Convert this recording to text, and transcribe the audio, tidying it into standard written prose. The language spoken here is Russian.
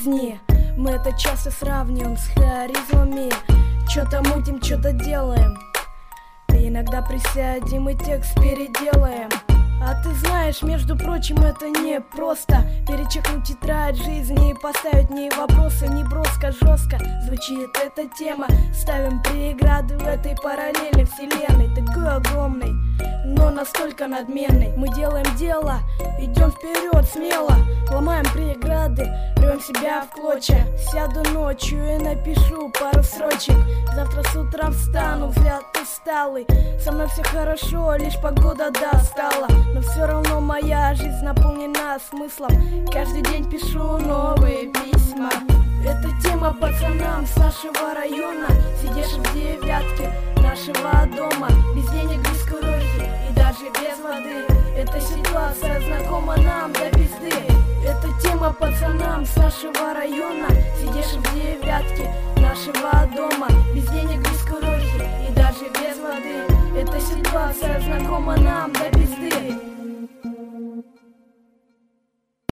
жизни. Мы это часто сравниваем с харизмами. Чё-то мутим, чё-то делаем. И иногда присядем и текст переделаем. А ты знаешь, между прочим, это не просто перечеркнуть тетрадь жизни и поставить в ней вопросы. Не броско, жестко звучит эта тема. Ставим преграды в этой параллельной вселенной, такой огромной, но настолько надменной. Мы делаем дело, идем вперед смело, ломаем преграды, рвем себя в клочья. Сяду ночью и напишу пару строчек. Завтра с утра встану, взгляд усталый. Со мной все хорошо, лишь погода достала. Но все равно моя жизнь наполнена смыслом. Каждый день пишу новые письма. Это тема пацанам с нашего района, сидишь в девятке нашего дома, без денег, без курорки и даже без воды. Эта ситуация знакома нам до пизды. Это тема пацанам с нашего района, сидишь в девятке нашего дома, без денег, без курорки и даже без воды. Эта ситуация знакома нам до пизды.